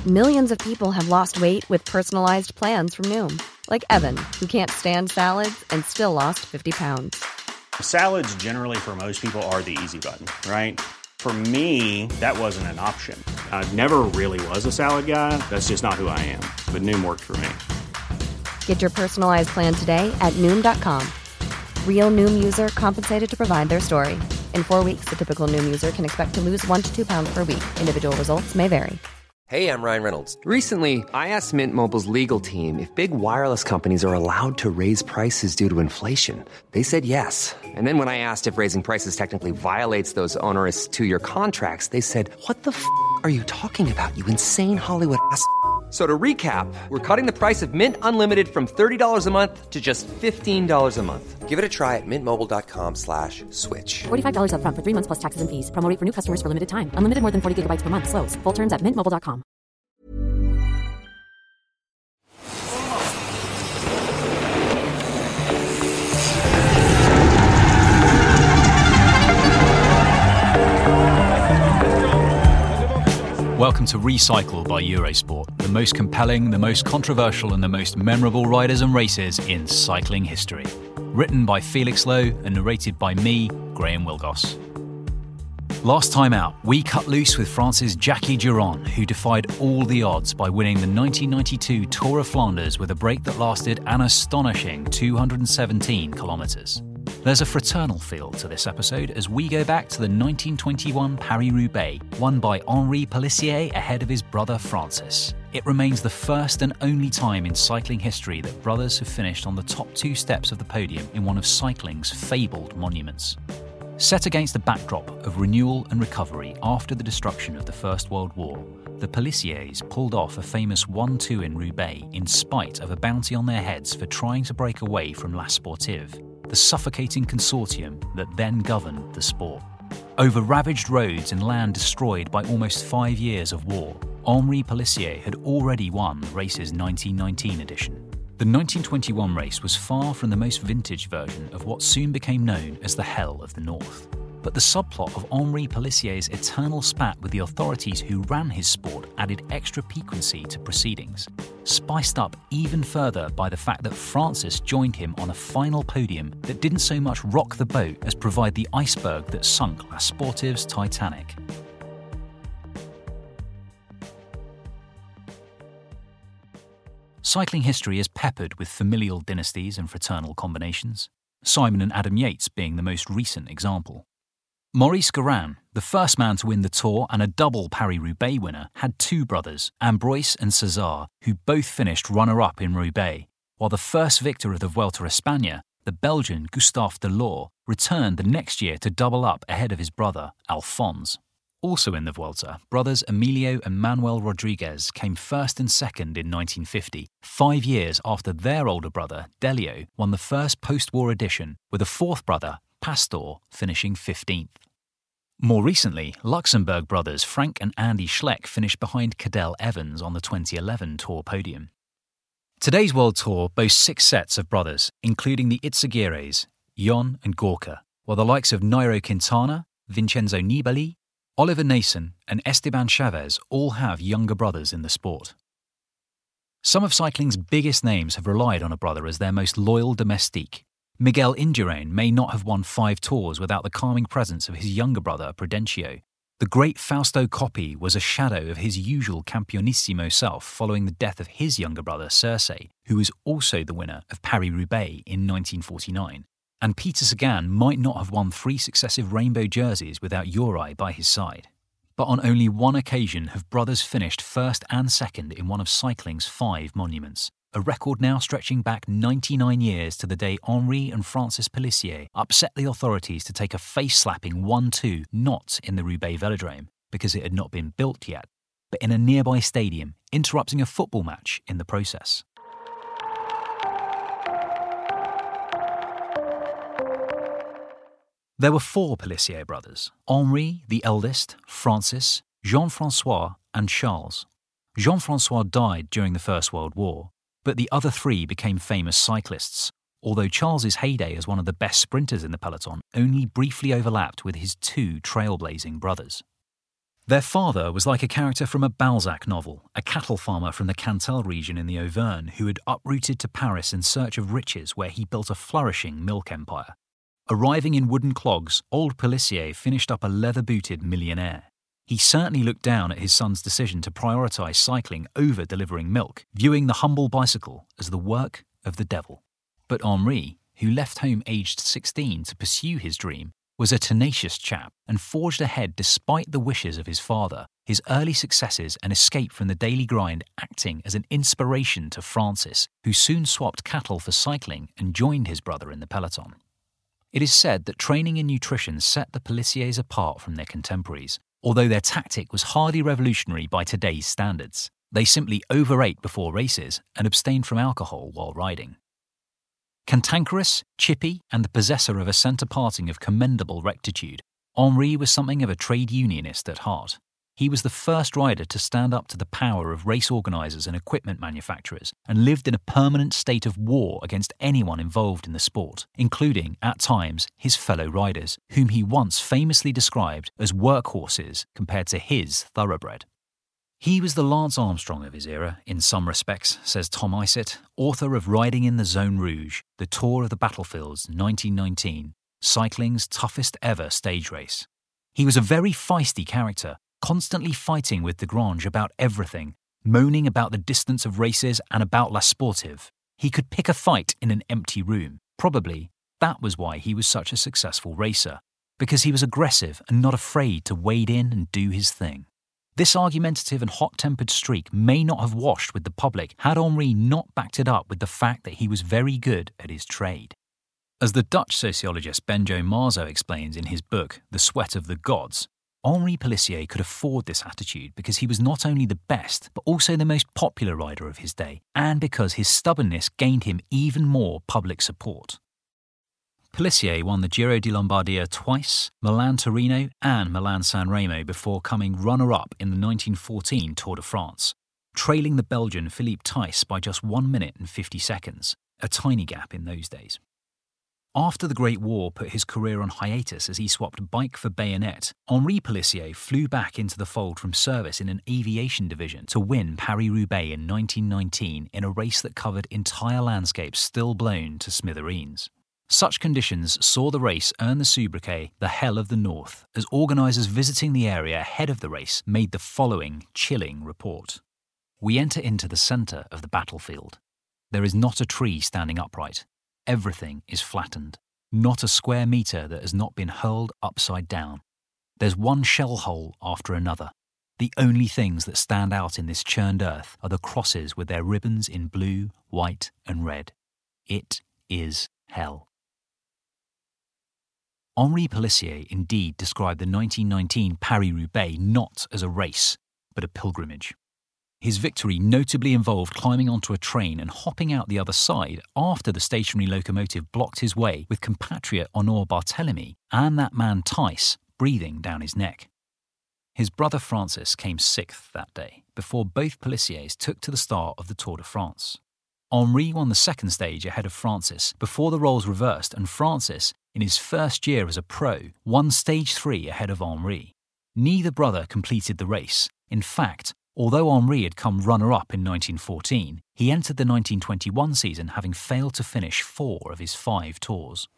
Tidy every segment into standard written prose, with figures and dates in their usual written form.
Millions of people have lost weight with personalized plans from Noom. Like Evan, who can't stand salads and still lost 50 pounds. Salads generally for most people are the easy button, right? For me, that wasn't an option. I never really was a salad guy. That's just not who I am. But Noom worked for me. Get your personalized plan today at Noom.com. Real Noom user compensated to provide their story. In 4 weeks, the typical Noom user can expect to lose 1 to 2 pounds per week. Individual results may vary. Hey, I'm Ryan Reynolds. Recently, I asked Mint Mobile's legal team if big wireless companies are allowed to raise prices due to inflation. They said yes. And then when I asked if raising prices technically violates those onerous two-year contracts, they said, "What the f*** are you talking about, you insane Hollywood ass?" So to recap, we're cutting the price of Mint Unlimited from $30 a month to just $15 a month. Give it a try at mintmobile.com/switch. $45 up front for 3 months plus taxes and fees. Promo rate for new customers for limited time. Unlimited more than 40 gigabytes per month. Slows full terms at mintmobile.com. Welcome to Recycle by Eurosport, the most compelling, the most controversial and the most memorable riders and races in cycling history. Written by Felix Lowe and narrated by me, Graham Wilgoss. Last time out, we cut loose with France's Jackie Durand, who defied all the odds by winning the 1992 Tour of Flanders with a break that lasted an astonishing 217 kilometres. There's a fraternal feel to this episode as we go back to the 1921 Paris-Roubaix, won by Henri Pélissier ahead of his brother Francis. It remains the first and only time in cycling history that brothers have finished on the top 2 steps of the podium in one of cycling's fabled monuments. Set against the backdrop of renewal and recovery after the destruction of the First World War, the Pélissiers pulled off a famous 1-2 in Roubaix in spite of a bounty on their heads for trying to break away from La Sportive, the suffocating consortium that then governed the sport. Over ravaged roads and land destroyed by almost 5 years of war, Henri Pélissier had already won the race's 1919 edition. The 1921 race was far from the most vintage version of what soon became known as the Hell of the North. But the subplot of Henri Pélissier's eternal spat with the authorities who ran his sport added extra piquancy to proceedings, spiced up even further by the fact that Francis joined him on a final podium that didn't so much rock the boat as provide the iceberg that sunk La Sportive's Titanic. Cycling history is peppered with familial dynasties and fraternal combinations, Simon and Adam Yates being the most recent example. Maurice Guérin, the first man to win the Tour and a double Paris-Roubaix winner, had 2 brothers, Ambroise and César, who both finished runner-up in Roubaix, while the first victor of the Vuelta a España, the Belgian Gustave Delors, returned the next year to double up ahead of his brother, Alphonse. Also in the Vuelta, brothers Emilio and Manuel Rodriguez came first and second in 1950, 5 years after their older brother, Delio, won the first post-war edition, with a fourth brother, Pastor, finishing 15th. More recently, Luxembourg brothers Frank and Andy Schleck finished behind Cadel Evans on the 2011 Tour podium. Today's World Tour boasts 6 sets of brothers, including the Izagirres, Jon and Gorka, while the likes of Nairo Quintana, Vincenzo Nibali, Oliver Nason and Esteban Chavez all have younger brothers in the sport. Some of cycling's biggest names have relied on a brother as their most loyal domestique. Miguel Indurain may not have won 5 tours without the calming presence of his younger brother Prudencio. The great Fausto Coppi was a shadow of his usual Campionissimo self following the death of his younger brother Serse, who was also the winner of Paris-Roubaix in 1949. And Peter Sagan might not have won 3 successive rainbow jerseys without Juraj by his side. But on only one occasion have brothers finished first and second in one of cycling's 5 monuments, a record now stretching back 99 years to the day Henri and Francis Pélissier upset the authorities to take a face-slapping 1-2 not in the Roubaix Velodrome, because it had not been built yet, but in a nearby stadium, interrupting a football match in the process. There were 4 Pélissier brothers: Henri, the eldest, Francis, Jean-François and Charles. Jean-François died during the First World War, but the other 3 became famous cyclists, although Charles's heyday as one of the best sprinters in the peloton only briefly overlapped with his 2 trailblazing brothers. Their father was like a character from a Balzac novel, a cattle farmer from the Cantal region in the Auvergne who had uprooted to Paris in search of riches where he built a flourishing milk empire. Arriving in wooden clogs, old Pélissier finished up a leather-booted millionaire. He certainly looked down at his son's decision to prioritise cycling over delivering milk, viewing the humble bicycle as the work of the devil. But Henri, who left home aged 16 to pursue his dream, was a tenacious chap and forged ahead despite the wishes of his father, his early successes and escape from the daily grind acting as an inspiration to Francis, who soon swapped cattle for cycling and joined his brother in the peloton. It is said that training and nutrition set the Pélissiers apart from their contemporaries, although their tactic was hardly revolutionary by today's standards. They simply overate before races and abstained from alcohol while riding. Cantankerous, chippy, and the possessor of a centre parting of commendable rectitude, Henri was something of a trade unionist at heart. He was the first rider to stand up to the power of race organisers and equipment manufacturers and lived in a permanent state of war against anyone involved in the sport, including, at times, his fellow riders, whom he once famously described as workhorses compared to his thoroughbred. He was the Lance Armstrong of his era, in some respects, says Tom Isett, author of Riding in the Zone Rouge, The Tour of the Battlefields, 1919, cycling's toughest ever stage race. He was a very feisty character, constantly fighting with Desgrange about everything, moaning about the distance of races and about La Sportive. He could pick a fight in an empty room. Probably that was why he was such a successful racer, because he was aggressive and not afraid to wade in and do his thing. This argumentative and hot-tempered streak may not have washed with the public had Henri not backed it up with the fact that he was very good at his trade. As the Dutch sociologist Benjo Marzo explains in his book The Sweat of the Gods, Henri Pélissier could afford this attitude because he was not only the best, but also the most popular rider of his day, and because his stubbornness gained him even more public support. Pélissier won the Giro di Lombardia twice, Milan-Torino and Milan-San Remo before coming runner-up in the 1914 Tour de France, trailing the Belgian Philippe Thys by just 1 minute and 50 seconds, a tiny gap in those days. After the Great War put his career on hiatus as he swapped bike for bayonet, Henri Pélissier flew back into the fold from service in an aviation division to win Paris-Roubaix in 1919 in a race that covered entire landscapes still blown to smithereens. Such conditions saw the race earn the sobriquet the Hell of the North, as organisers visiting the area ahead of the race made the following chilling report. We enter into the centre of the battlefield. There is not a tree standing upright. Everything is flattened. Not a square metre that has not been hurled upside down. There's one shell hole after another. The only things that stand out in this churned earth are the crosses with their ribbons in blue, white and red. It is hell. Henri Pélissier indeed described the 1919 Paris-Roubaix not as a race, but a pilgrimage. His victory notably involved climbing onto a train and hopping out the other side after the stationary locomotive blocked his way with compatriot Honor Barthélemy and that man Thys breathing down his neck. His brother Francis came sixth that day, before both Pélissiers took to the start of the Tour de France. Henri won the second stage ahead of Francis before the roles reversed, and Francis, in his first year as a pro, won stage 3 ahead of Henri. Neither brother completed the race. In fact, although Henri had come runner-up in 1914, he entered the 1921 season having failed to finish 4 of his 5 tours.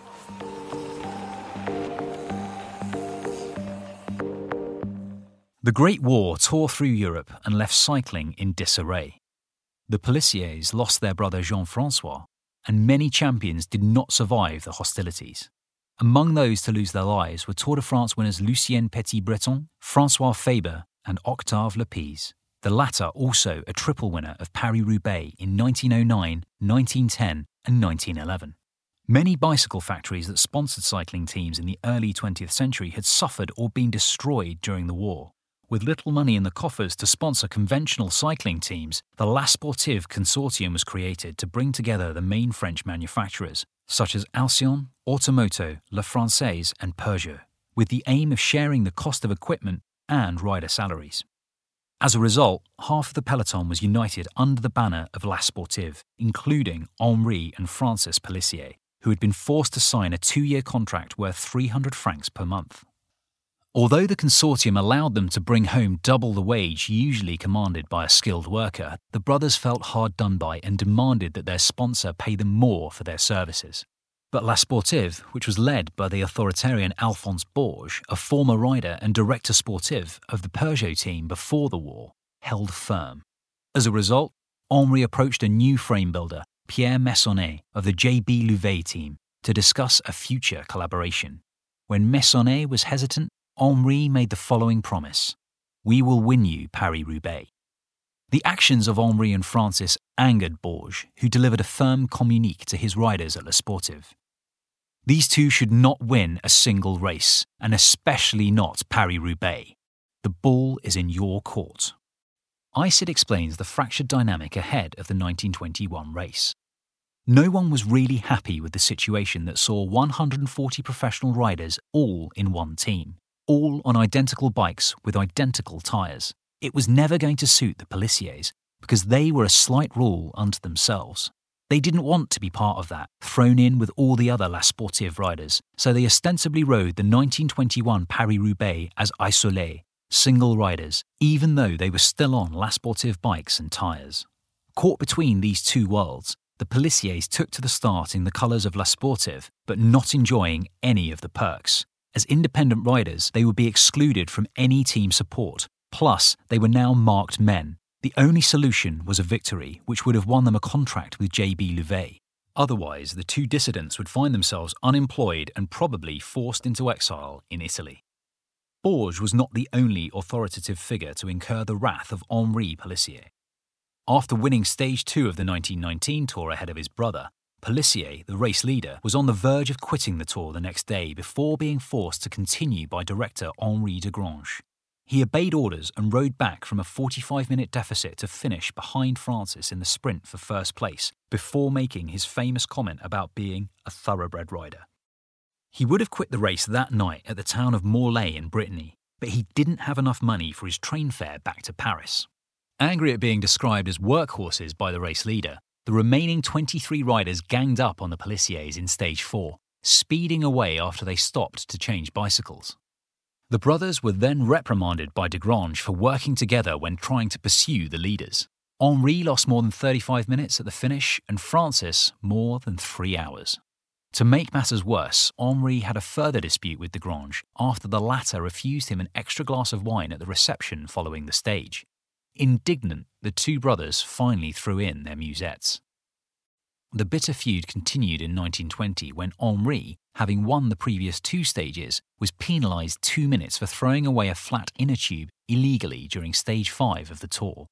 The Great War tore through Europe and left cycling in disarray. The Pélissiers lost their brother Jean-François, and many champions did not survive the hostilities. Among those to lose their lives were Tour de France winners Lucien Petit-Breton, François Faber, and Octave Lepise, the latter also a triple winner of Paris-Roubaix in 1909, 1910 and 1911. Many bicycle factories that sponsored cycling teams in the early 20th century had suffered or been destroyed during the war. With little money in the coffers to sponsor conventional cycling teams, the La Sportive consortium was created to bring together the main French manufacturers, such as Alcyon, Automoto, La Française and Peugeot, with the aim of sharing the cost of equipment and rider salaries. As a result, half of the peloton was united under the banner of La Sportive, including Henri and Francis Pélissier, who had been forced to sign a 2-year contract worth 300 francs per month. Although the consortium allowed them to bring home double the wage usually commanded by a skilled worker, the brothers felt hard done by and demanded that their sponsor pay them more for their services. But La Sportive, which was led by the authoritarian Alphonse Bourges, a former rider and director sportif of the Peugeot team before the war, held firm. As a result, Henri approached a new frame builder, Pierre Messonnet of the JB Louvet team, to discuss a future collaboration. When Messonnet was hesitant, Henri made the following promise: "We will win you Paris-Roubaix." The actions of Henri and Francis angered Bourges, who delivered a firm communique to his riders at La Sportive. These two should not win a single race, and especially not Paris-Roubaix. The ball is in your court. ICID explains the fractured dynamic ahead of the 1921 race. No one was really happy with the situation that saw 140 professional riders all in one team, all on identical bikes with identical tyres. It was never going to suit the Pélissiers because they were a slight rule unto themselves. They didn't want to be part of that, thrown in with all the other La Sportive riders, so they ostensibly rode the 1921 Paris-Roubaix as isolés, single riders, even though they were still on La Sportive bikes and tyres. Caught between these two worlds, the Pélissiers took to the start in the colours of La Sportive, but not enjoying any of the perks. As independent riders, they would be excluded from any team support. Plus, they were now marked men. The only solution was a victory, which would have won them a contract with JB Louvet. Otherwise, the two dissidents would find themselves unemployed and probably forced into exile in Italy. Bourges was not the only authoritative figure to incur the wrath of Henri Pélissier. After winning Stage 2 of the 1919 Tour ahead of his brother, Pélissier, the race leader, was on the verge of quitting the Tour the next day before being forced to continue by director Henri Desgrange. He obeyed orders and rode back from a 45-minute deficit to finish behind Francis in the sprint for first place before making his famous comment about being a thoroughbred rider. He would have quit the race that night at the town of Morlaix in Brittany, but he didn't have enough money for his train fare back to Paris. Angry at being described as workhorses by the race leader, the remaining 23 riders ganged up on the Pélissiers in Stage 4, speeding away after they stopped to change bicycles. The brothers were then reprimanded by Desgrange for working together when trying to pursue the leaders. Henri lost more than 35 minutes at the finish and Francis more than 3 hours. To make matters worse, Henri had a further dispute with Desgrange after the latter refused him an extra glass of wine at the reception following the stage. Indignant, the two brothers finally threw in their musettes. The bitter feud continued in 1920 when Henri, having won the previous 2 stages, was penalised 2 minutes for throwing away a flat inner tube illegally during Stage 5 of the Tour.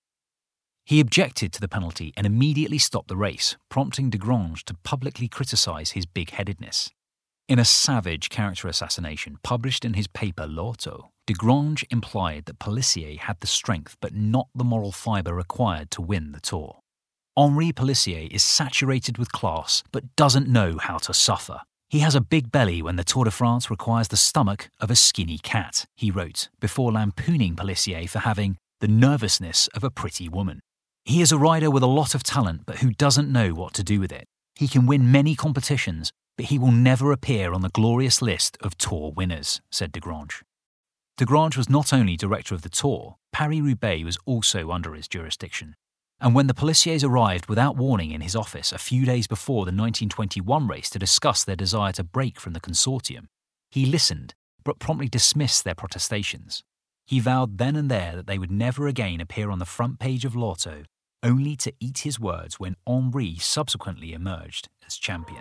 He objected to the penalty and immediately stopped the race, prompting Desgrange to publicly criticise his big-headedness. In a savage character assassination published in his paper L'Auto, Desgrange implied that Pélissier had the strength but not the moral fibre required to win the Tour. Henri Pélissier is saturated with class but doesn't know how to suffer. He has a big belly when the Tour de France requires the stomach of a skinny cat, he wrote, before lampooning Pélissier for having the nervousness of a pretty woman. He is a rider with a lot of talent but who doesn't know what to do with it. He can win many competitions, but he will never appear on the glorious list of Tour winners, said Desgrange. Desgrange was not only director of the Tour, Paris-Roubaix was also under his jurisdiction. And when the Pélissiers arrived without warning in his office a few days before the 1921 race to discuss their desire to break from the consortium, he listened but promptly dismissed their protestations. He vowed then and there that they would never again appear on the front page of L'Auto, only to eat his words when Henri subsequently emerged as champion.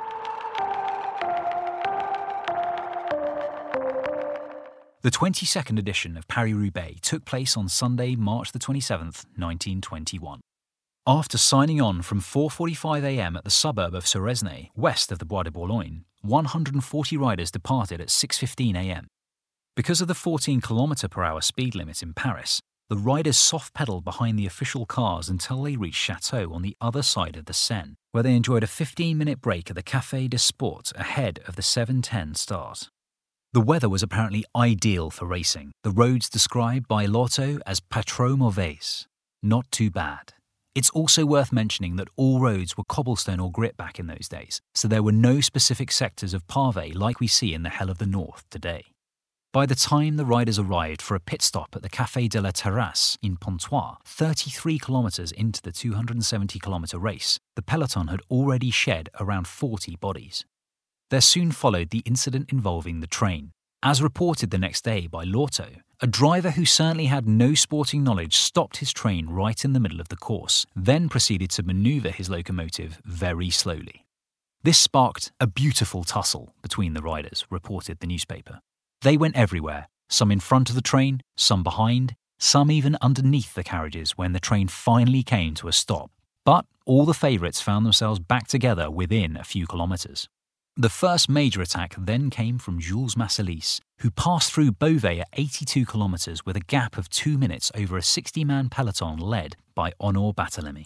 The 22nd edition of Paris-Roubaix took place on Sunday, March the 27th, 1921. After signing on from 4:45 a.m. at the suburb of Suresnes, west of the Bois de Boulogne, 140 riders departed at 6:15 a.m. Because of the 14 km/h speed limit in Paris, the riders soft-pedaled behind the official cars until they reached Château on the other side of the Seine, where they enjoyed a 15-minute break at the Café des Sports ahead of the 7:10 start. The weather was apparently ideal for racing, the roads described by L'Auto as pas trop mauvais. Not too bad. It's also worth mentioning that all roads were cobblestone or grit back in those days, so there were no specific sectors of pavé like we see in the Hell of the North today. By the time the riders arrived for a pit stop at the Café de la Terrasse in Pontoise, 33 kilometres into the 270-kilometre race, the peloton had already shed around 40 bodies. There soon followed the incident involving the train. As reported the next day by Lotto, a driver who certainly had no sporting knowledge stopped his train right in the middle of the course, then proceeded to manoeuvre his locomotive very slowly. This sparked a beautiful tussle between the riders, reported the newspaper. They went everywhere, some in front of the train, some behind, some even underneath the carriages when the train finally came to a stop. But all the favourites found themselves back together within a few kilometres. The first major attack then came from Jules Masselis, who passed through Beauvais at 82 kilometres with a gap of 2 minutes over a 60-man peloton led by Honor Barthélemy.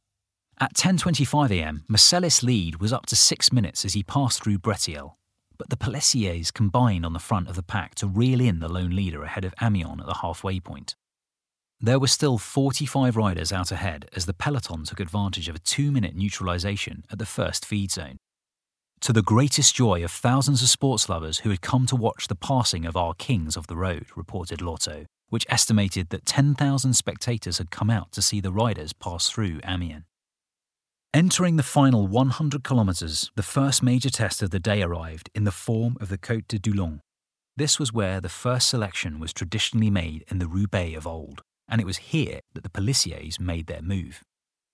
At 10:25 a.m, Masselis' lead was up to 6 minutes as he passed through Bretiel. But the Pélissiers combined on the front of the pack to reel in the lone leader ahead of Amiens at the halfway point. There were still 45 riders out ahead as the peloton took advantage of a 2-minute neutralisation at the first feed zone. To the greatest joy of thousands of sports lovers who had come to watch the passing of our kings of the road, reported Lotto, which estimated that 10,000 spectators had come out to see the riders pass through Amiens. Entering the final 100 kilometres, the first major test of the day arrived in the form of the Côte de Doullens. This was where the first selection was traditionally made in the Roubaix of old, and it was here that the Pélissiers made their move.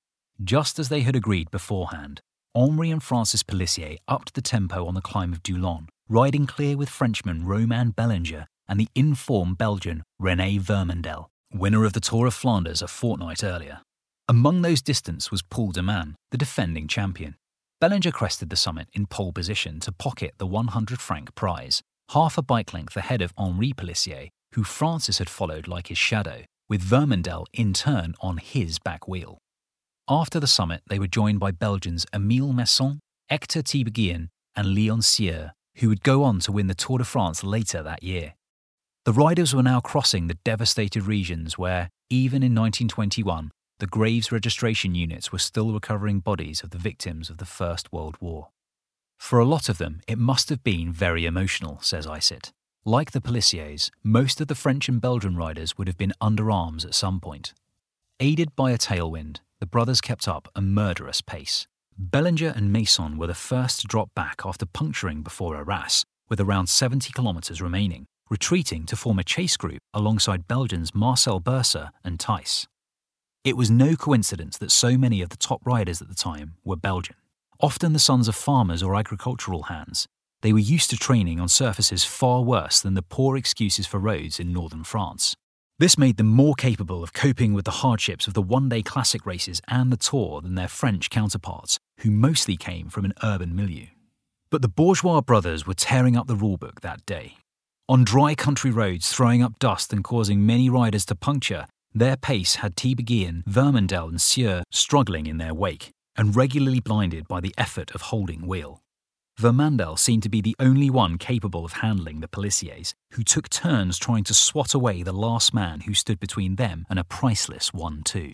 Just as they had agreed beforehand, Henri and Francis Pélissier upped the tempo on the climb of Doullens, riding clear with Frenchman Romain Bellinger and the in-form Belgian René Vermandel, winner of the Tour of Flanders a fortnight earlier. Among those distant was Paul de Man, the defending champion. Bellinger crested the summit in pole position to pocket the 100-franc prize, half a bike length ahead of Henri Pélissier, who Francis had followed like his shadow, with Vermandel in turn on his back wheel. After the summit, they were joined by Belgians Emile Masson, Hector Thibaguian and Leon Sieur, who would go on to win the Tour de France later that year. The riders were now crossing the devastated regions where, even in 1921, the Graves registration units were still recovering bodies of the victims of the First World War. For a lot of them, it must have been very emotional, says Isit. Like the Pélissiers, most of the French and Belgian riders would have been under arms at some point. Aided by a tailwind, the brothers kept up a murderous pace. Bellinger and Masson were the first to drop back after puncturing before Arras, with around 70 kilometres remaining, retreating to form a chase group alongside Belgians Marcel Bursa and Thijs. It was no coincidence that so many of the top riders at the time were Belgian. Often the sons of farmers or agricultural hands, they were used to training on surfaces far worse than the poor excuses for roads in northern France. This made them more capable of coping with the hardships of the one-day classic races and the Tour than their French counterparts, who mostly came from an urban milieu. But the bourgeois brothers were tearing up the rulebook that day. On dry country roads throwing up dust and causing many riders to puncture, their pace had Thibaguian, Vermandel and Sieur struggling in their wake, and regularly blinded by the effort of holding wheel. Vermandel seemed to be the only one capable of handling the Pélissiers, who took turns trying to swat away the last man who stood between them and a priceless 1-2.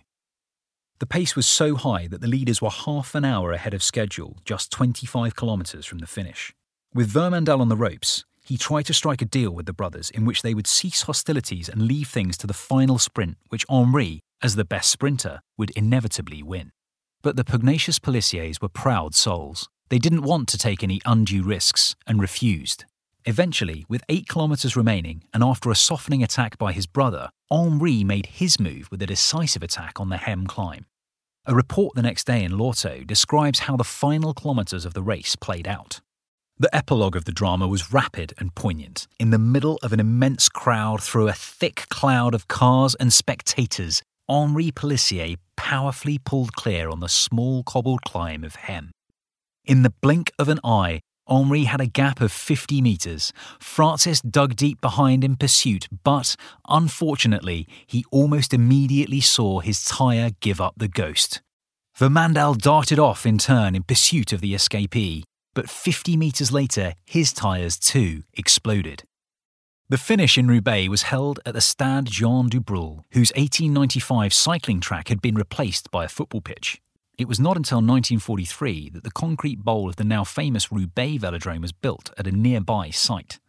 The pace was so high that the leaders were half an hour ahead of schedule, just 25 kilometres from the finish. With Vermandel on the ropes, he tried to strike a deal with the brothers in which they would cease hostilities and leave things to the final sprint, which Henri, as the best sprinter, would inevitably win. But the pugnacious Pélissiers were proud souls. They didn't want to take any undue risks and refused. Eventually, with 8 kilometres remaining and after a softening attack by his brother, Henri made his move with a decisive attack on the Hem climb. A report the next day in Lotto describes how the final kilometres of the race played out. The epilogue of the drama was rapid and poignant. In the middle of an immense crowd through a thick cloud of cars and spectators, Henri Pélissier powerfully pulled clear on the small cobbled climb of Hem. In the blink of an eye, Henri had a gap of 50 metres. Francis dug deep behind in pursuit, but, unfortunately, he almost immediately saw his tyre give up the ghost. Vermandel darted off in turn in pursuit of the escapee, but 50 metres later, his tyres too exploded. The finish in Roubaix was held at the Stade Jean Dubreuil, whose 1895 cycling track had been replaced by a football pitch. It was not until 1943 that the concrete bowl of the now famous Roubaix velodrome was built at a nearby site.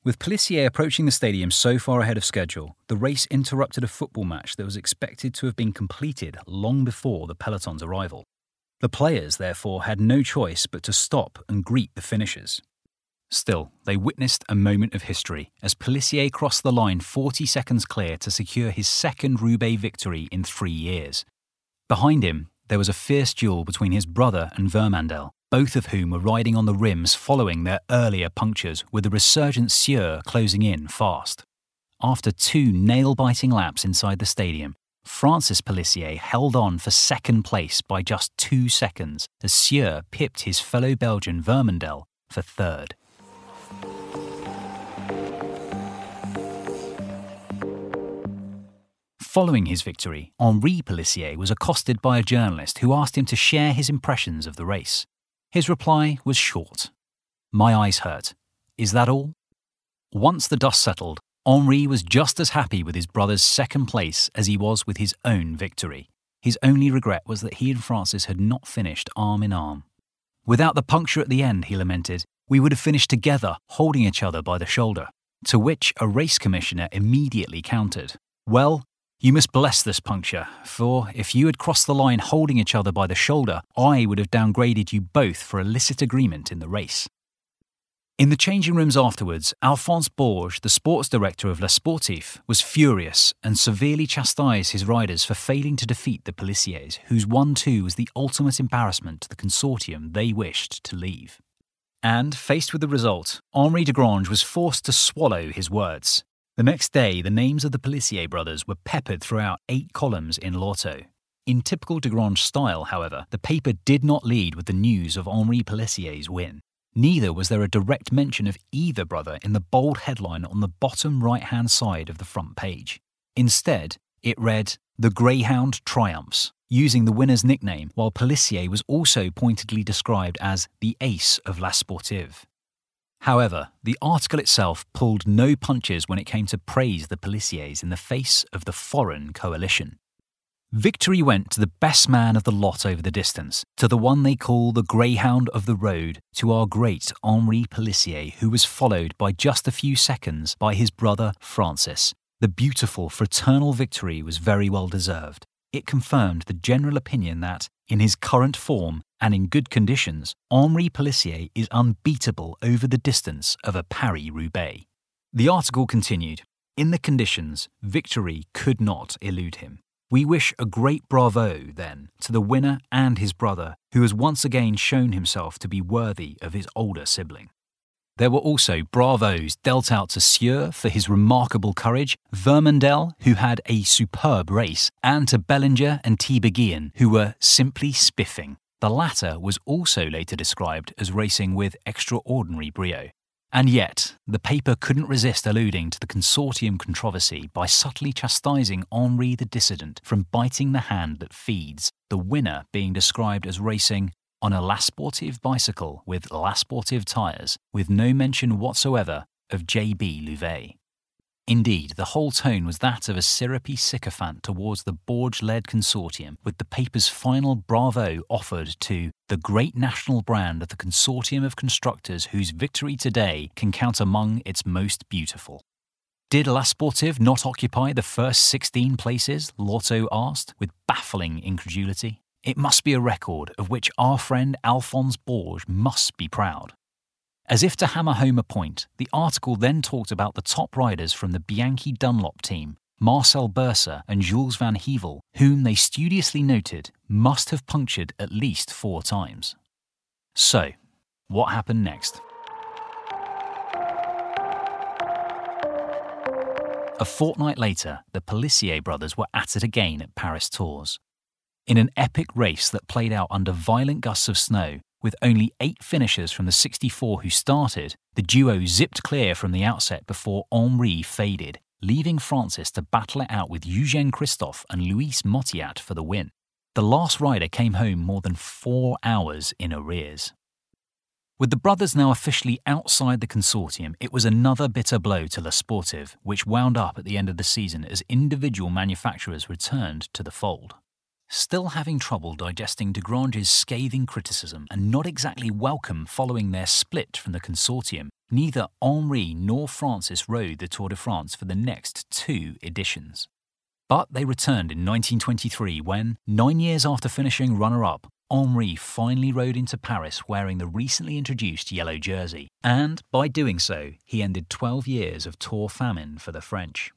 With Pélissier approaching the stadium so far ahead of schedule, the race interrupted a football match that was expected to have been completed long before the peloton's arrival. The players, therefore, had no choice but to stop and greet the finishers. Still, they witnessed a moment of history as Pélissier crossed the line 40 seconds clear to secure his second Roubaix victory in 3 years. Behind him, there was a fierce duel between his brother and Vermandel, both of whom were riding on the rims following their earlier punctures, with the resurgent Sieur closing in fast. After 2 nail-biting laps inside the stadium, Francis Pélissier held on for second place by just 2 seconds as Sieur pipped his fellow Belgian Vermandel for third. Following his victory, Henri Pélissier was accosted by a journalist who asked him to share his impressions of the race. His reply was short. "My eyes hurt. Is that all?" Once the dust settled, Henri was just as happy with his brother's second place as he was with his own victory. His only regret was that he and Francis had not finished arm in arm. "Without the puncture at the end," he lamented, "we would have finished together, holding each other by the shoulder." To which a race commissioner immediately countered, "Well, you must bless this puncture, for if you had crossed the line holding each other by the shoulder, I would have downgraded you both for illicit agreement in the race." In the changing rooms afterwards, Alphonse Bourges, the sports director of Le Sportif, was furious and severely chastised his riders for failing to defeat the Pélissiers, whose 1-2 was the ultimate embarrassment to the consortium they wished to leave. And, faced with the result, Henri Desgrange was forced to swallow his words. The next day, the names of the Pélissier brothers were peppered throughout 8 columns in L'Auto. In typical Desgrange style, however, the paper did not lead with the news of Henri Pélissier's win. Neither was there a direct mention of either brother in the bold headline on the bottom right-hand side of the front page. Instead, it read, "The Greyhound Triumphs," using the winner's nickname, while Pélissier was also pointedly described as the ace of La Sportive. However, the article itself pulled no punches when it came to praise the Pélissiers in the face of the foreign coalition. Victory went to the best man of the lot over the distance, to the one they call the Greyhound of the Road, to our great Henri Pélissier, who was followed by just a few seconds by his brother Francis. The beautiful fraternal victory was very well deserved. It confirmed the general opinion that, in his current form and in good conditions, Henri Pélissier is unbeatable over the distance of a Paris-Roubaix. The article continued, "In the conditions, victory could not elude him. We wish a great bravo, then, to the winner and his brother, who has once again shown himself to be worthy of his older sibling." There were also bravos dealt out to Sieur for his remarkable courage, Vermandel, who had a superb race, and to Bellinger and Thibaut, who were simply spiffing. The latter was also later described as racing with extraordinary brio. And yet, the paper couldn't resist alluding to the consortium controversy by subtly chastising Henri the dissident from biting the hand that feeds, the winner being described as racing on a La Sportive bicycle with La Sportive tyres, with no mention whatsoever of J.B. Louvet. Indeed, the whole tone was that of a syrupy sycophant towards the Bourges-led consortium, with the paper's final bravo offered to the great national brand of the consortium of constructors whose victory today can count among its most beautiful. Did La Sportive not occupy the first 16 places? L'Auto asked, with baffling incredulity. It must be a record of which our friend Alphonse Bourges must be proud. As if to hammer home a point, the article then talked about the top riders from the Bianchi Dunlop team, Marcel Bursa and Jules Van Hevel, whom they studiously noted must have punctured at least 4 times. So, what happened next? A fortnight later, the Pélissier brothers were at it again at Paris Tours. In an epic race that played out under violent gusts of snow, with only 8 finishers from the 64 who started, the duo zipped clear from the outset before Henri faded, leaving Francis to battle it out with Eugène Christophe and Luis Motiat for the win. The last rider came home more than 4 hours in arrears. With the brothers now officially outside the consortium, it was another bitter blow to Le Sportive, which wound up at the end of the season as individual manufacturers returned to the fold. still having trouble digesting Desgranges' scathing criticism and not exactly welcome following their split from the consortium, neither Henri nor Francis rode the Tour de France for the next 2 editions. But they returned in 1923 when, 9 years after finishing runner-up, Henri finally rode into Paris wearing the recently introduced yellow jersey, and by doing so, he ended 12 years of Tour famine for the French.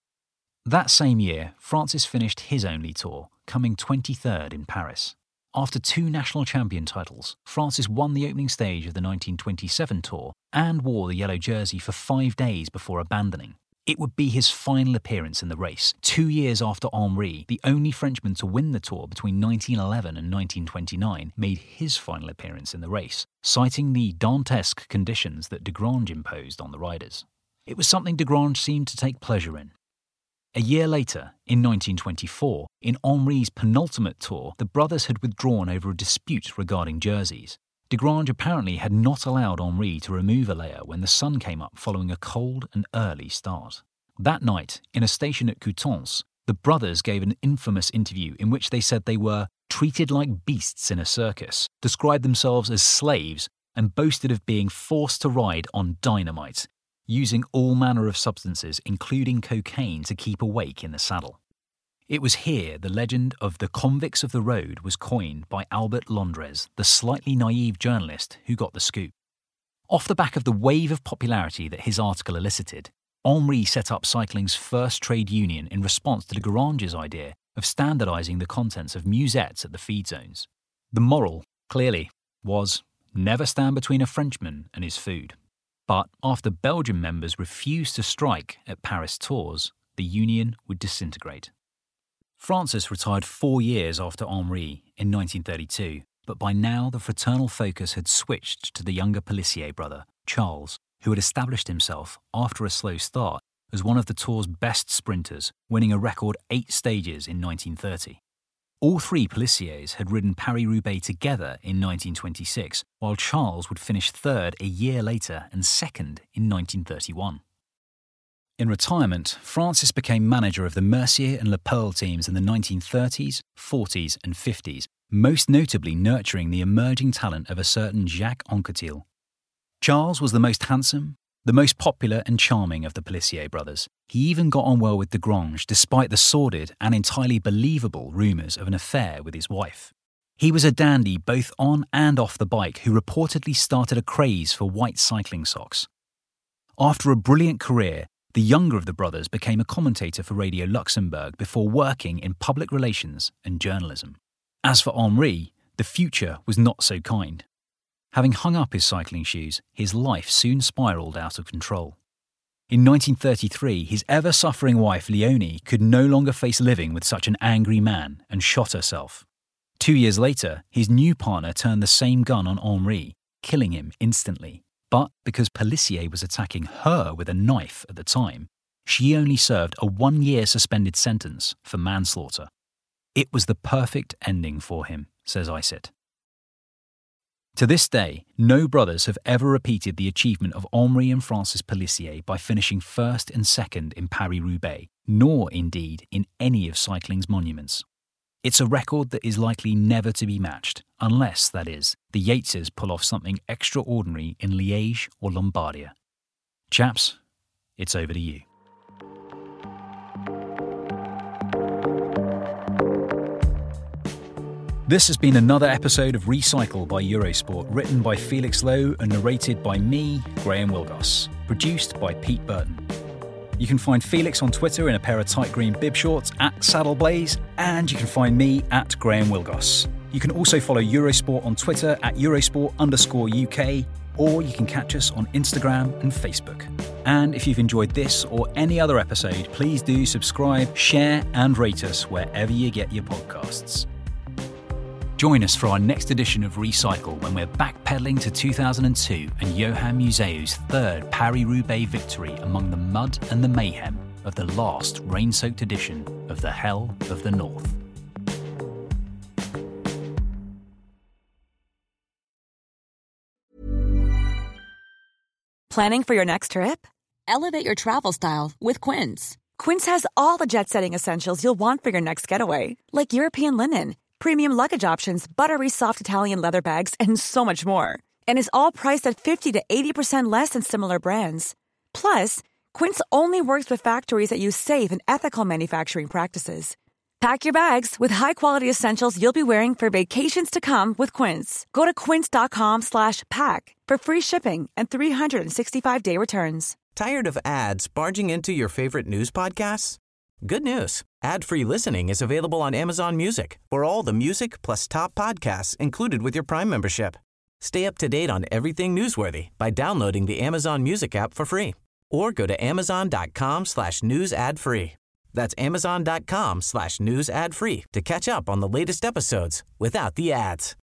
That same year, Francis finished his only Tour, coming 23rd in Paris. After 2 national champion titles, Francis won the opening stage of the 1927 Tour and wore the yellow jersey for 5 days before abandoning. It would be his final appearance in the race, 2 years after Henri, the only Frenchman to win the Tour between 1911 and 1929, made his final appearance in the race, citing the Dantesque conditions that Desgranges imposed on the riders. It was something Desgranges seemed to take pleasure in. A year later, in 1924, in Henri's penultimate Tour, the brothers had withdrawn over a dispute regarding jerseys. Desgranges apparently had not allowed Henri to remove a layer when the sun came up following a cold and early start. That night, in a station at Coutances, the brothers gave an infamous interview in which they said they were treated like beasts in a circus, described themselves as slaves, and boasted of being forced to ride on dynamite, using all manner of substances, including cocaine, to keep awake in the saddle. It was here the legend of the convicts of the road was coined by Albert Londres, the slightly naive journalist who got the scoop. Off the back of the wave of popularity that his article elicited, Henri set up cycling's first trade union in response to Desgranges' idea of standardising the contents of musettes at the feed zones. The moral, clearly, was never stand between a Frenchman and his food. But after Belgian members refused to strike at Paris Tours, the union would disintegrate. Francis retired 4 years after Henri in 1932, but by now the fraternal focus had switched to the younger Pélissier brother, Charles, who had established himself, after a slow start, as one of the Tour's best sprinters, winning a record 8 stages in 1930. All 3 Pélissiers had ridden Paris-Roubaix together in 1926, while Charles would finish 3rd a year later and 2nd in 1931. In retirement, Francis became manager of the Mercier and Le Pearl teams in the 1930s, 40s and 50s, most notably nurturing the emerging talent of a certain Jacques Anquetil. Charles was the most handsome, the most popular and charming of the Pélissier brothers. He even got on well with Desgranges despite the sordid and entirely believable rumours of an affair with his wife. He was a dandy both on and off the bike who reportedly started a craze for white cycling socks. After a brilliant career, the younger of the brothers became a commentator for Radio Luxembourg before working in public relations and journalism. As for Henri, the future was not so kind. Having hung up his cycling shoes, his life soon spiralled out of control. In 1933, his ever-suffering wife Léonie could no longer face living with such an angry man and shot herself. 2 years later, his new partner turned the same gun on Henri, killing him instantly. But because Pélissier was attacking her with a knife at the time, she only served a 1-year suspended sentence for manslaughter. It was the perfect ending for him, says Isett. To this day, no brothers have ever repeated the achievement of Henri and Francis Pélissier by finishing 1st and 2nd in Paris-Roubaix, nor indeed in any of cycling's monuments. It's a record that is likely never to be matched, unless, that is, the Yateses pull off something extraordinary in Liège or Lombardia. Chaps, it's over to you. This has been another episode of Recycle by Eurosport, written by Felix Lowe and narrated by me, Graham Wilgoss, produced by Pete Burton. You can find Felix on Twitter in a pair of tight green bib shorts @SaddleBlaze, and you can find me @Graham Wilgoss. You can also follow Eurosport on Twitter @Eurosport_UK, or you can catch us on Instagram and Facebook. And if you've enjoyed this or any other episode, please do subscribe, share, and rate us wherever you get your podcasts. Join us for our next edition of Recycle when we're backpedaling to 2002 and Johan Museeu's 3rd Paris-Roubaix victory among the mud and the mayhem of the last rain-soaked edition of the Hell of the North. Planning for your next trip? Elevate your travel style with Quince. Quince has all the jet-setting essentials you'll want for your next getaway, like European linen, premium luggage options, buttery soft Italian leather bags, and so much more. And is all priced at 50 to 80% less than similar brands. Plus, Quince only works with factories that use safe and ethical manufacturing practices. Pack your bags with high-quality essentials you'll be wearing for vacations to come with Quince. Go to quince.com/pack for free shipping and 365-day returns. Tired of ads barging into your favorite news podcasts? Good news. Ad-free listening is available on Amazon Music for all the music plus top podcasts included with your Prime membership. Stay up to date on everything newsworthy by downloading the Amazon Music app for free or go to amazon.com/news ad free. That's amazon.com/news ad free to catch up on the latest episodes without the ads.